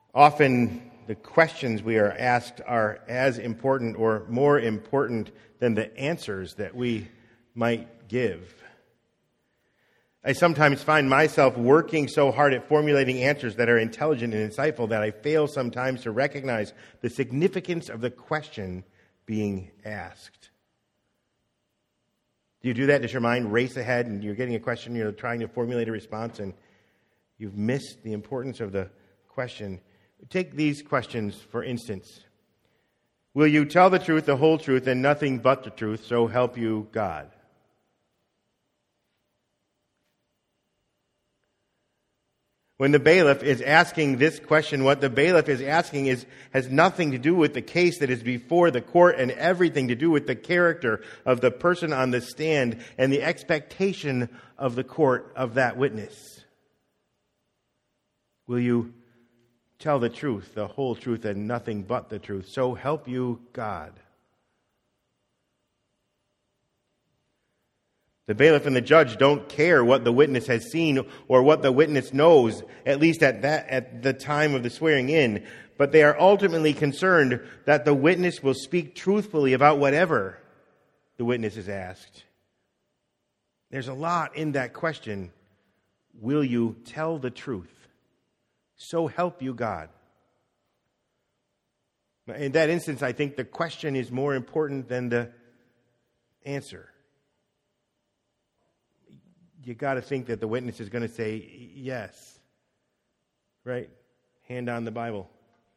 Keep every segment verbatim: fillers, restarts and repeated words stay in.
Often the questions we are asked are as important or more important than the answers that we might give. I sometimes find myself working so hard at formulating answers that are intelligent and insightful that I fail sometimes to recognize the significance of the question being asked. Do you do that? Does your mind race ahead and you're getting a question, you're trying to formulate a response, and you've missed the importance of the question? Take these questions, for instance. Will you tell the truth, the whole truth, and nothing but the truth, so help you God? When the bailiff is asking this question, what the bailiff is asking is has nothing to do with the case that is before the court and everything to do with the character of the person on the stand and the expectation of the court of that witness. Will you tell the truth, the whole truth, and nothing but the truth, so help you God? The bailiff and the judge don't care what the witness has seen or what the witness knows, at least at that at the time of the swearing in, but they are ultimately concerned that the witness will speak truthfully about whatever the witness is asked. There's a lot in that question. Will you tell the truth? So help you God. In that instance, I think the question is more important than the answer. You got to think that the witness is going to say yes, right? Hand on the Bible.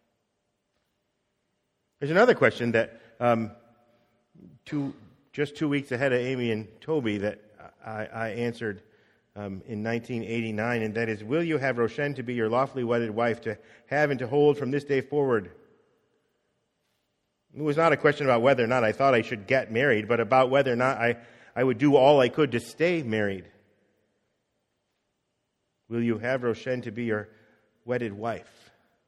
There's another question that um, two, just two weeks ahead of Amy and Toby that I, I answered um, in nineteen eighty-nine, and that is, will you have Roshen to be your lawfully wedded wife, to have and to hold from this day forward? It was not a question about whether or not I thought I should get married, but about whether or not I, I would do all I could to stay married. Will you have Roshen to be your wedded wife?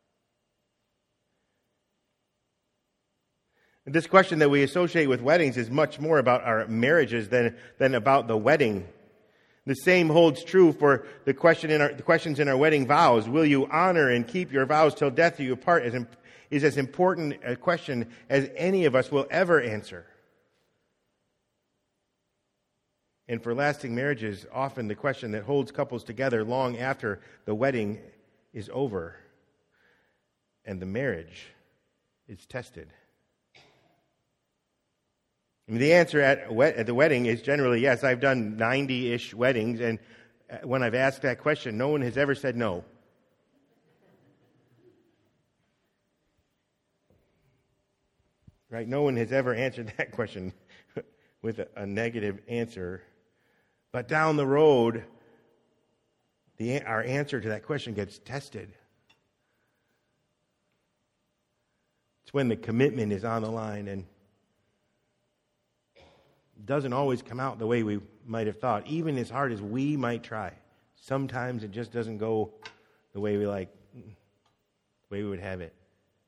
And this question that we associate with weddings is much more about our marriages than, than about the wedding. The same holds true for the question in our, the questions in our wedding vows. Will you honor and keep your vows till death do you part is, is as important a question as any of us will ever answer. And for lasting marriages, often the question that holds couples together long after the wedding is over and the marriage is tested. I mean, the answer at, at the wedding is generally yes. I've done ninety-ish weddings, and when I've asked that question, no one has ever said no. Right? No one has ever answered that question with a, a negative answer. But down the road, the, our answer to that question gets tested. It's when the commitment is on the line and it doesn't always come out the way we might have thought, even as hard as we might try. Sometimes it just doesn't go the way we like, the way we would have it.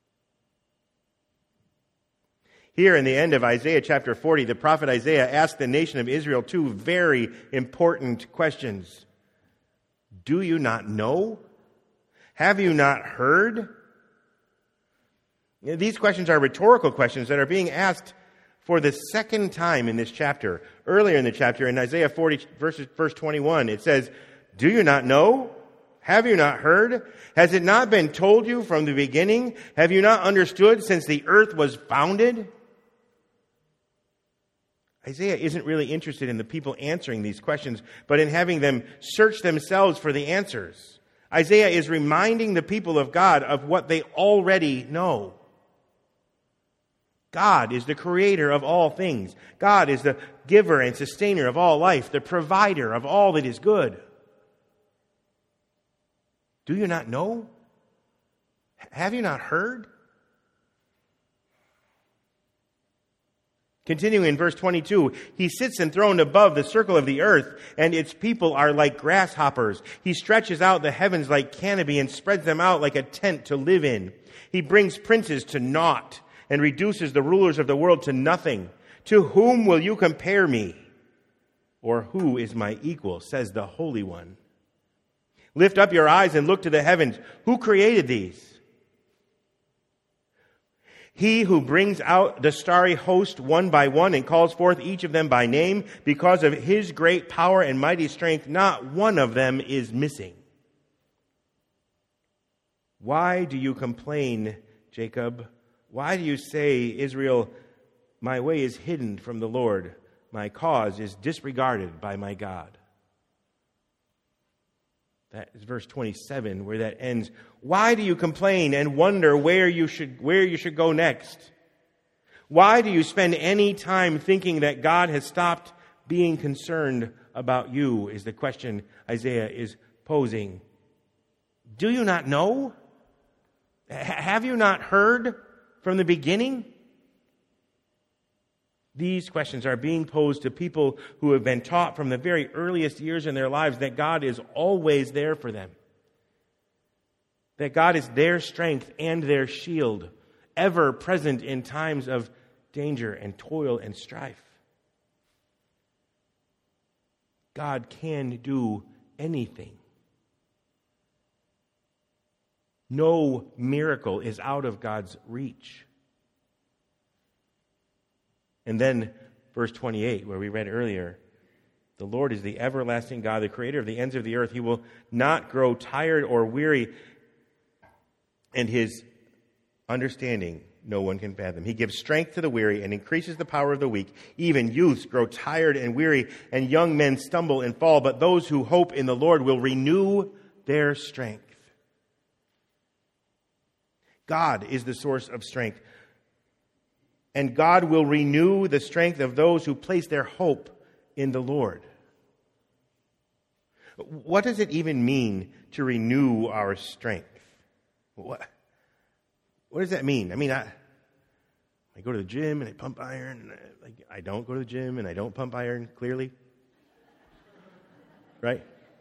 Here in the end of Isaiah chapter forty, the prophet Isaiah asked the nation of Israel two very important questions. Do you not know? Have you not heard? These questions are rhetorical questions that are being asked for the second time in this chapter. Earlier in the chapter, in Isaiah forty, verse, verse twenty-one, it says, do you not know? Have you not heard? Has it not been told you from the beginning? Have you not understood since the earth was founded? Isaiah isn't really interested in the people answering these questions, but in having them search themselves for the answers. Isaiah is reminding the people of God of what they already know. God is the creator of all things. God is the giver and sustainer of all life, the provider of all that is good. Do you not know? Have you not heard? Continuing in verse twenty-two, he sits enthroned above the circle of the earth, and its people are like grasshoppers. He stretches out the heavens like canopy and spreads them out like a tent to live in. He brings princes to naught and reduces the rulers of the world to nothing. To whom will you compare me? Or who is my equal, says the Holy One. Lift up your eyes and look to the heavens. Who created these? He who brings out the starry host one by one and calls forth each of them by name, because of his great power and mighty strength, not one of them is missing. Why do you complain, Jacob? Why do you say, Israel, my way is hidden from the Lord, my cause is disregarded by my God? That is verse twenty-seven, where that ends. Why do you complain and wonder where you should where you should go next? Why do you spend any time thinking that God has stopped being concerned about you, is the question Isaiah is posing. Do you not know? H- have you not heard from the beginning? These questions are being posed to people who have been taught from the very earliest years in their lives that God is always there for them. That God is their strength and their shield, ever present in times of danger and toil and strife. God can do anything. No miracle is out of God's reach. And then verse twenty-eight, where we read earlier, the Lord is the everlasting God, the creator of the ends of the earth. He will not grow tired or weary, and his understanding no one can fathom. He gives strength to the weary and increases the power of the weak. Even youths grow tired and weary, and young men stumble and fall. But those who hope in the Lord will renew their strength. God is the source of strength. And God will renew the strength of those who place their hope in the Lord. What does it even mean to renew our strength? What, what does that mean? I mean, I, I go to the gym and I pump iron. And I, like, I don't go to the gym and I don't pump iron, clearly. Right?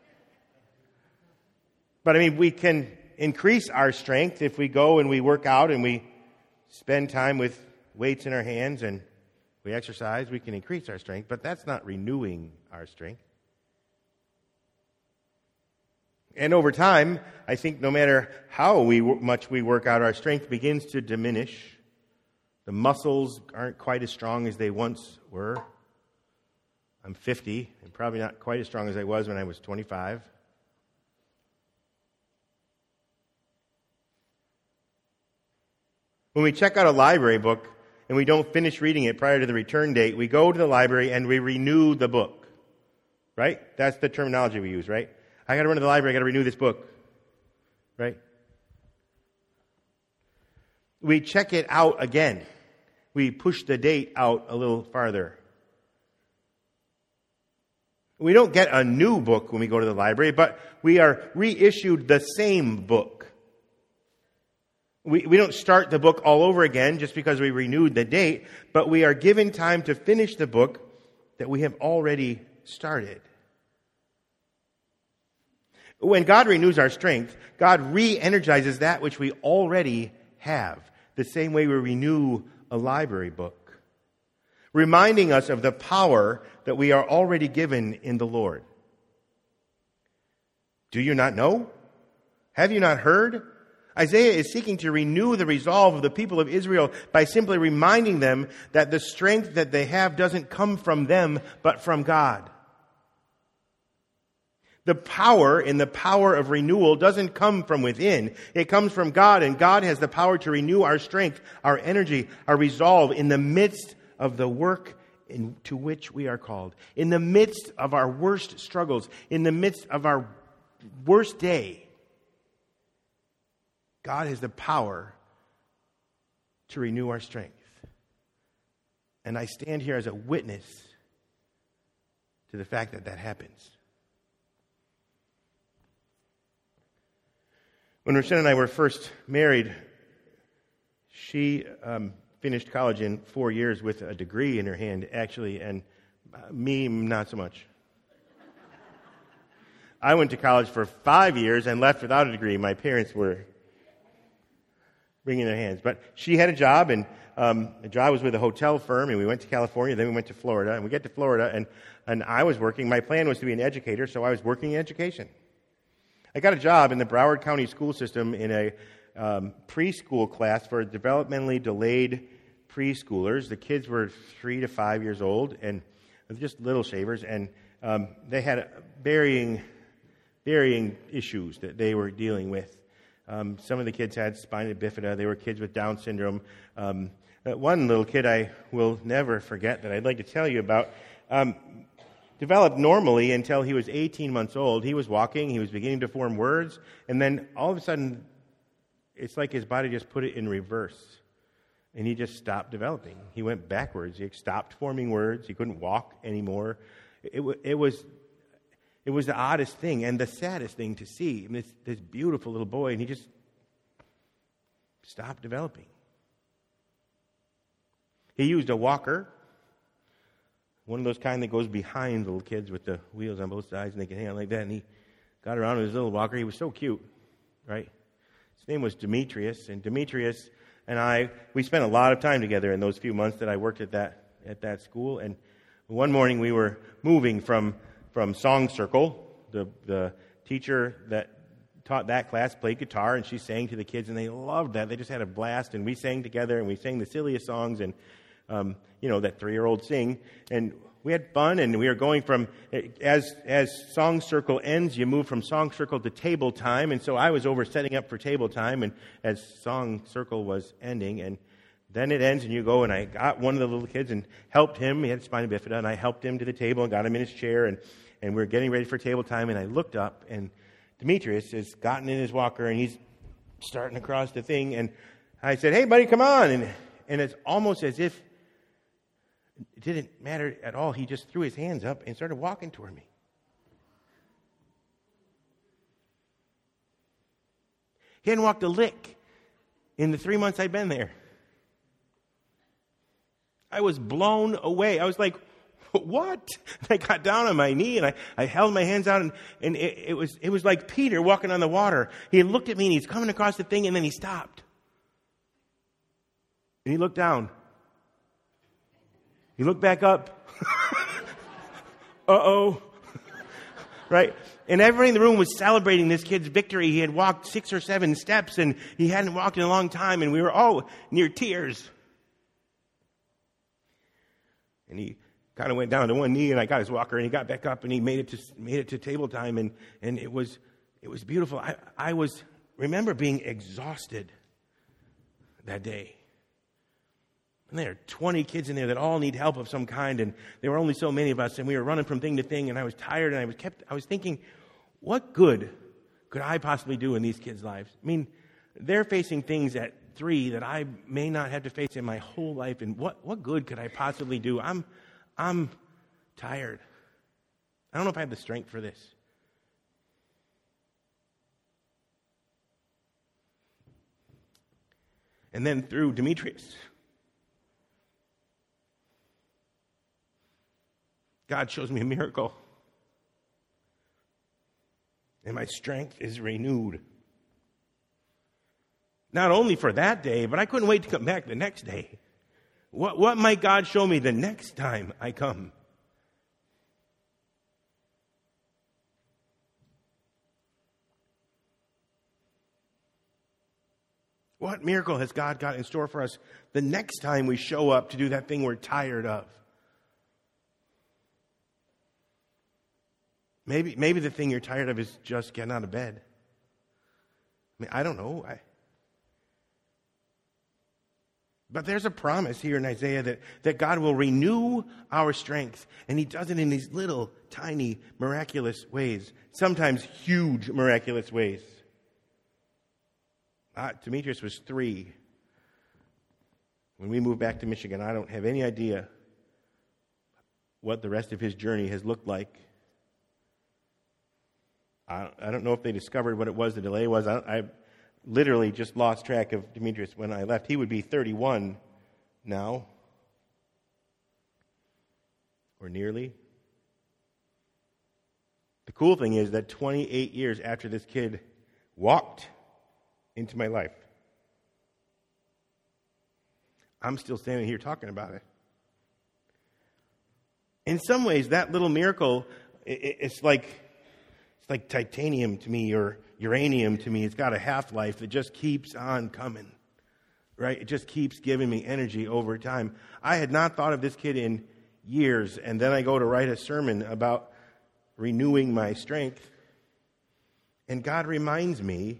But I mean, we can increase our strength if we go and we work out and we spend time with weights in our hands and we exercise. We can increase our strength, but that's not renewing our strength. And over time, I think no matter how we, much we work out, our strength begins to diminish. The muscles aren't quite as strong as they once were. I'm fifty and probably not quite as strong as I was when I was twenty-five. When we check out a library book and we don't finish reading it prior to the return date, we go to the library and we renew the book. Right? That's the terminology we use, right? I got to run to the library, I got to renew this book. Right? We check it out again. We push the date out a little farther. We don't get a new book when we go to the library, but we are reissued the same book. We, we don't start the book all over again just because we renewed the date, but we are given time to finish the book that we have already started. When God renews our strength, God re-energizes that which we already have, the same way we renew a library book, reminding us of the power that we are already given in the Lord. Do you not know? Have you not heard? Isaiah is seeking to renew the resolve of the people of Israel by simply reminding them that the strength that they have doesn't come from them, but from God. The power in the power of renewal doesn't come from within. It comes from God, and God has the power to renew our strength, our energy, our resolve in the midst of the work in, to which we are called. In the midst of our worst struggles, in the midst of our worst day, God has the power to renew our strength. And I stand here as a witness to the fact that that happens. When Rochelle and I were first married, she um, finished college in four years with a degree in her hand, actually, and uh, me, not so much. I went to college for five years and left without a degree. My parents were wringing their hands. But she had a job, and um, the job was with a hotel firm, and we went to California, then we went to Florida, and we get to Florida, and, and I was working. My plan was to be an educator, so I was working in education. I got a job in the Broward County school system in a um, preschool class for developmentally delayed preschoolers. The kids were three to five years old, and just little shavers, and um, they had varying, varying issues that they were dealing with. Um, some of the kids had spina bifida. They were kids with Down syndrome. Um, one little kid I will never forget that I'd like to tell you about um, developed normally until he was eighteen months old. He was walking. He was beginning to form words, and then all of a sudden, it's like his body just put it in reverse. And he just stopped developing. He went backwards. He stopped forming words. He couldn't walk anymore. It, it was it was the oddest thing and the saddest thing to see. I mean, this, this beautiful little boy, and he just stopped developing. He used a walker, one of those kind that goes behind little kids with the wheels on both sides, and they can hang on like that. And he got around with his little walker. He was so cute, right? His name was Demetrius, and Demetrius and I, we spent a lot of time together in those few months that I worked at that at that school. And one morning we were moving from from Song Circle. The the teacher that taught that class played guitar, and she sang to the kids, and they loved that. They just had a blast, and we sang together, and we sang the silliest songs, and um, you know that three-year-olds sing, and we had fun, and we were going from, as as Song Circle ends, you move from Song Circle to table time, and so I was over setting up for table time, and as Song Circle was ending, and then it ends, and you go, and I got one of the little kids and helped him. He had spina bifida, and I helped him to the table and got him in his chair, and, and we were getting ready for table time, and I looked up, and Demetrius has gotten in his walker, and he's starting across the thing, and I said, "Hey, buddy, come on," and and it's almost as if it didn't matter at all. He just threw his hands up and started walking toward me. He hadn't walked a lick in the three months I'd been there. I was blown away. I was like, what? I got down on my knee and I, I held my hands out, and, and it, it was it was like Peter walking on the water. He looked at me and he's coming across the thing, and then he stopped. And he looked down. He looked back up. Uh-oh. Right? And everybody in the room was celebrating this kid's victory. He had walked six or seven steps, and he hadn't walked in a long time, and we were all near tears. And he kind of went down to one knee, and I got his walker, and he got back up, and he made it to made it to table time, and, and it was it was beautiful. I, I was remember being exhausted that day. And there are twenty kids in there that all need help of some kind, and there were only so many of us, and we were running from thing to thing, and I was tired, and I was kept. I was thinking, what good could I possibly do in these kids' lives? I mean, they're facing things at three that I may not have to face in my whole life, and what what good could I possibly do? I'm I'm tired. I don't know if I have the strength for this. And then through Demetrius, God shows me a miracle. And my strength is renewed. Not only for that day, but I couldn't wait to come back the next day. What, what might God show me the next time I come? What miracle has God got in store for us the next time we show up to do that thing we're tired of? Maybe maybe the thing you're tired of is just getting out of bed. I mean, I don't know. I, but there's a promise here in Isaiah that, that God will renew our strength. And he does it in these little, tiny, miraculous ways. Sometimes huge, miraculous ways. Uh, Demetrius was three. When we moved back to Michigan, I don't have any idea what the rest of his journey has looked like. I, I don't know if they discovered what it was the delay was. I, I literally just lost track of Demetrius when I left. He would be thirty-one now, or nearly. The cool thing is that twenty-eight years after this kid walked into my life, I'm still standing here talking about it. In some ways, that little miracle, it's like It's like titanium to me or uranium to me. It's got a half-life that just keeps on coming, right? It just keeps giving me energy over time. I had not thought of this kid in years, and then I go to write a sermon about renewing my strength, and God reminds me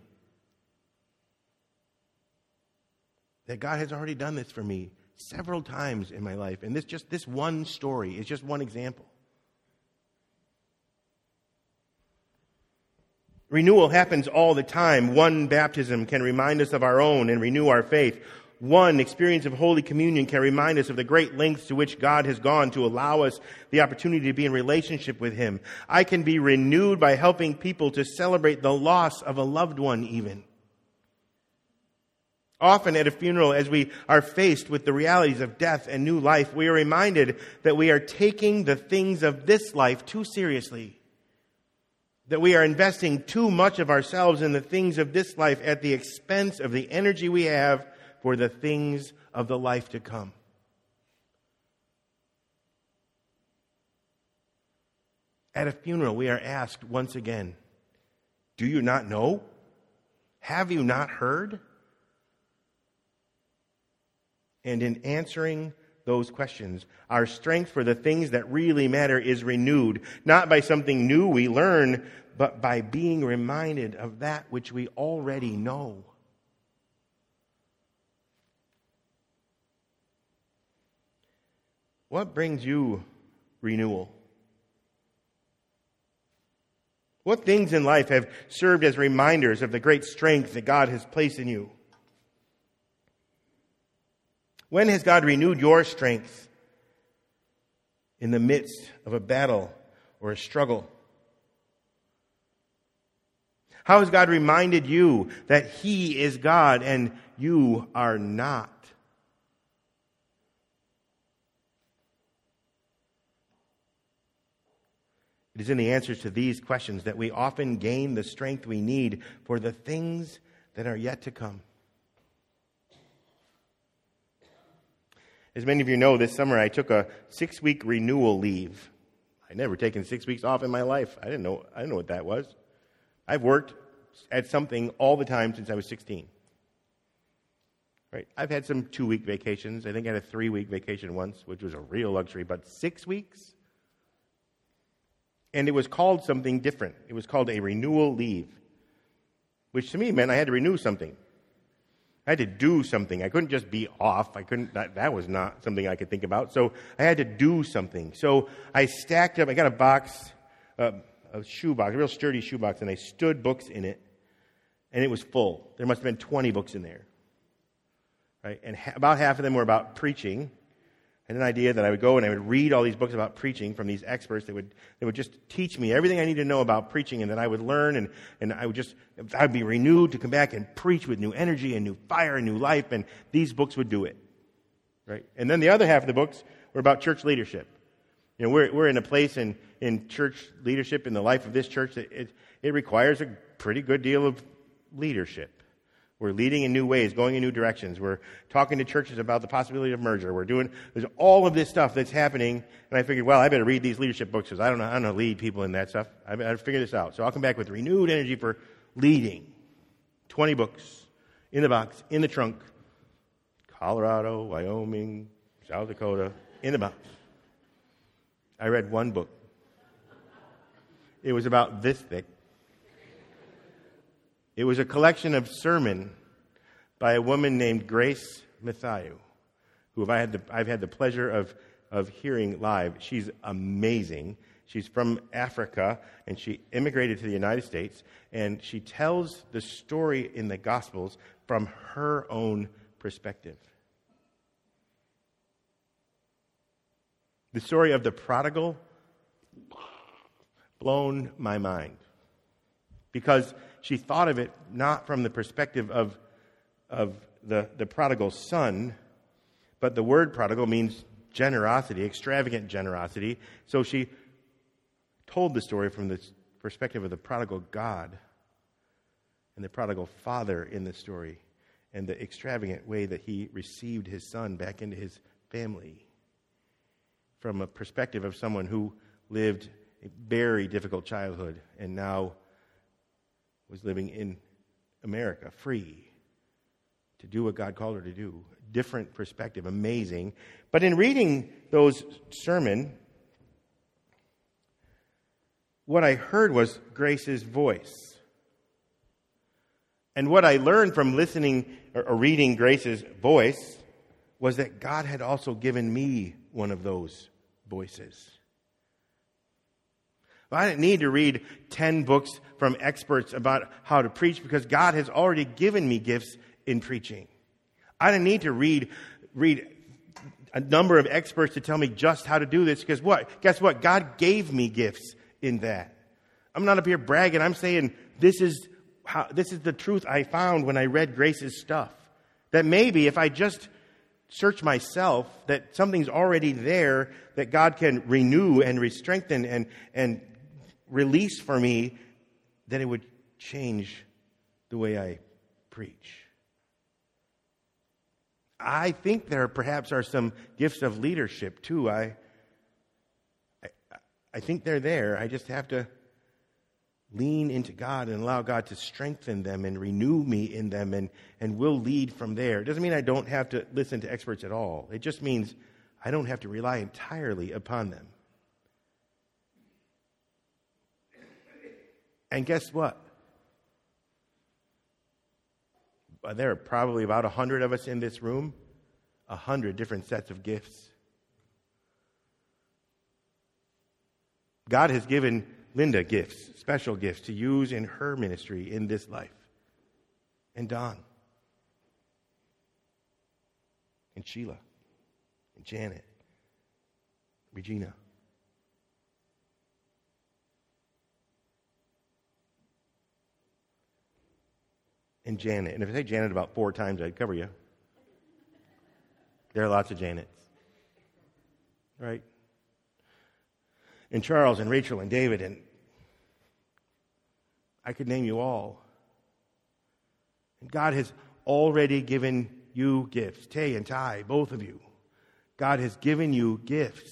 that God has already done this for me several times in my life, and this just this one story is just one example. Renewal happens all the time. One baptism can remind us of our own and renew our faith. One experience of Holy Communion can remind us of the great lengths to which God has gone to allow us the opportunity to be in relationship with Him. I can be renewed by helping people to celebrate the loss of a loved one even. Often at a funeral, as we are faced with the realities of death and new life, we are reminded that we are taking the things of this life too seriously. That we are investing too much of ourselves in the things of this life at the expense of the energy we have for the things of the life to come. At a funeral, we are asked once again, do you not know? Have you not heard? And in answering those questions, our strength for the things that really matter is renewed, not by something new we learn, but by being reminded of that which we already know. What brings you renewal? What things in life have served as reminders of the great strength that God has placed in you? When has God renewed your strength in the midst of a battle or a struggle? How has God reminded you that He is God and you are not? It is in the answers to these questions that we often gain the strength we need for the things that are yet to come. As many of you know, this summer I took a six-week renewal leave. I'd never taken six weeks off in my life. I didn't know, I didn't know what that was. I've worked at something all the time since I was sixteen. Right? I've had some two-week vacations. I think I had a three-week vacation once, which was a real luxury, but six weeks? And it was called something different. It was called a renewal leave, which to me meant I had to renew something. I had to do something. I couldn't just be off. I couldn't. That, that was not something I could think about. So I had to do something. So I stacked up. I got a box, uh, a shoe box, a real sturdy shoe box, and I stood books in it, and it was full. There must have been twenty books in there, right? And ha- about half of them were about preaching. I had an idea that I would go and I would read all these books about preaching from these experts that would they would just teach me everything I needed to know about preaching, and that I would learn, and, and I would just I'd be renewed to come back and preach with new energy and new fire and new life, and these books would do it. Right? And then the other half of the books were about church leadership. You know, we're we're in a place in, in church leadership in the life of this church that it, it requires a pretty good deal of leadership. We're leading in new ways, going in new directions. We're talking to churches about the possibility of merger. We're doing, there's all of this stuff that's happening. And I figured, well, I better read these leadership books because I don't know how to lead people in that stuff. I better figure this out. So I'll come back with renewed energy for leading. twenty books in the box, in the trunk. Colorado, Wyoming, South Dakota, in the box. I read one book. It was about this thick. It was a collection of sermon by a woman named Grace Mathieu, who I had the, I've had the pleasure of, of hearing live. She's amazing. She's from Africa, and she immigrated to the United States, and she tells the story in the Gospels from her own perspective. The story of the prodigal blown my mind, because she thought of it not from the perspective of, of the, the prodigal son, but the word prodigal means generosity, extravagant generosity. So she told the story from the perspective of the prodigal God and the prodigal father in the story, and the extravagant way that he received his son back into his family from a perspective of someone who lived a very difficult childhood, and now was living in America, free to do what God called her to do. Different perspective, amazing. But in reading those sermon, what I heard was Grace's voice. And what I learned from listening or reading Grace's voice was that God had also given me one of those voices. I didn't need to read ten books from experts about how to preach because God has already given me gifts in preaching. I didn't need to read read a number of experts to tell me just how to do this because what? Guess what? God gave me gifts in that. I'm not up here bragging. I'm saying this is how, this is the truth I found when I read Grace's stuff. That maybe if I just search myself, that something's already there that God can renew and re-strengthen and, and release for me, that it would change the way I preach. I think there perhaps are some gifts of leadership too. I, I, I think they're there. I just have to lean into God and allow God to strengthen them and renew me in them, and, and we'll lead from there. It doesn't mean I don't have to listen to experts at all. It just means I don't have to rely entirely upon them. And guess what? There are probably about a hundred of us in this room, a hundred different sets of gifts. God has given Linda gifts, special gifts to use in her ministry in this life. And Don. And Sheila. And Janet. Regina. And Janet. And if I say Janet about four times, I'd cover you. There are lots of Janets. Right? And Charles and Rachel and David, and I could name you all. And God has already given you gifts. Tay and Ty, both of you. God has given you gifts.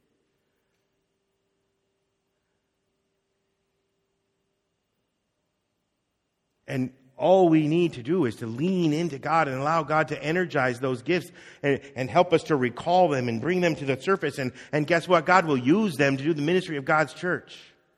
And all we need to do is to lean into God and allow God to energize those gifts and, and help us to recall them and bring them to the surface. And, and guess what? God will use them to do the ministry of God's church.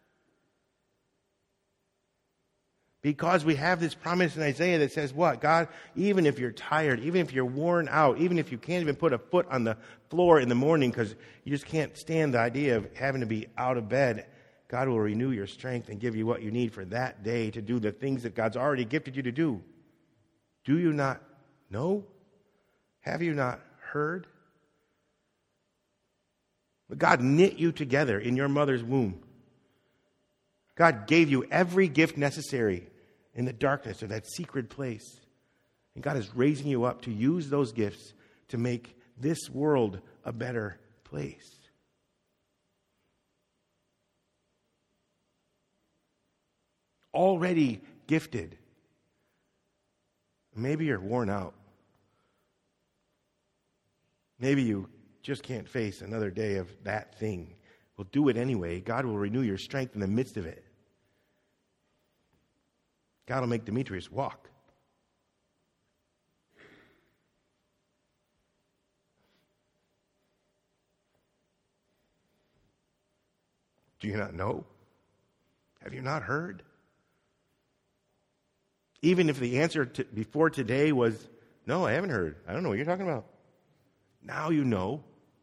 Because we have this promise in Isaiah that says what? God, even if you're tired, even if you're worn out, even if you can't even put a foot on the floor in the morning because you just can't stand the idea of having to be out of bed, God will renew your strength and give you what you need for that day to do the things that God's already gifted you to do. Do you not know? Have you not heard? But God knit you together in your mother's womb. God gave you every gift necessary in the darkness of that secret place. And God is raising you up to use those gifts to make this world a better place. Already gifted. Maybe you're worn out. Maybe you just can't face another day of that thing. Well, do it anyway. God will renew your strength in the midst of it. God will make Demetrius walk. Do you not know? Have you not heard? Even if the answer to, before today was, no, I haven't heard. I don't know what you're talking about. Now you know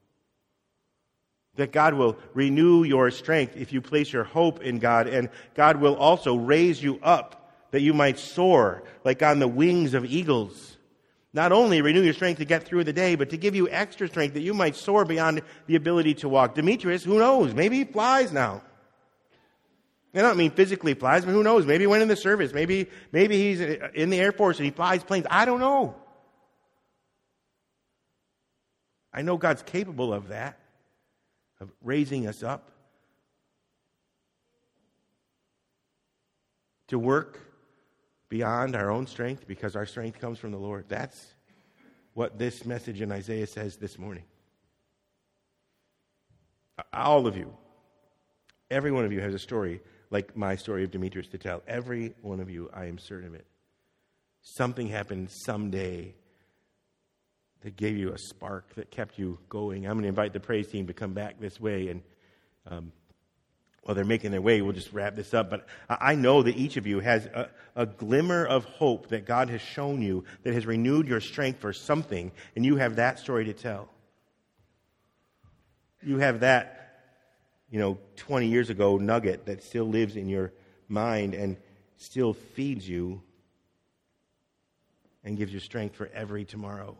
that God will renew your strength if you place your hope in God, and God will also raise you up that you might soar like on the wings of eagles. Not only renew your strength to get through the day, but to give you extra strength that you might soar beyond the ability to walk. Demetrius, who knows? Maybe he flies now. I don't mean physically flies, but who knows? Maybe he went in the service. Maybe, maybe he's in the Air Force and he flies planes. I don't know. I know God's capable of that, of raising us up to work beyond our own strength because our strength comes from the Lord. That's what this message in Isaiah says this morning. All of you, Every one of you has a story like my story of Demetrius to tell. Every one of you, I am certain of it. Something happened someday that gave you a spark, that kept you going. I'm going to invite the praise team to come back this way, and um, while they're making their way, we'll just wrap this up. But I know that each of you has a, a glimmer of hope that God has shown you, that has renewed your strength for something, and you have that story to tell. You have that, you know, twenty years ago nugget that still lives in your mind and still feeds you and gives you strength for every tomorrow.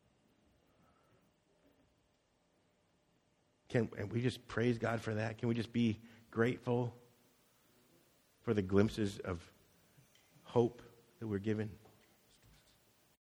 Can we just praise God for that? Can we just be grateful for the glimpses of hope that we're given?